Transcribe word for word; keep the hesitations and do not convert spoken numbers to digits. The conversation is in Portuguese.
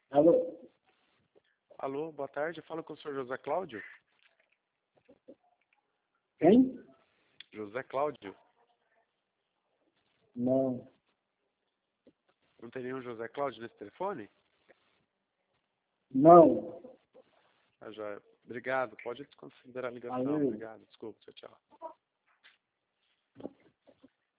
Alô? Alô, boa tarde. Fala com o senhor José Cláudio. Quem? José Cláudio. Não. Não tem nenhum José Cláudio nesse telefone? Não. Ah, já. Obrigado. Pode desconsiderar a ligação. Alô? Obrigado. Desculpa. Tchau, tchau.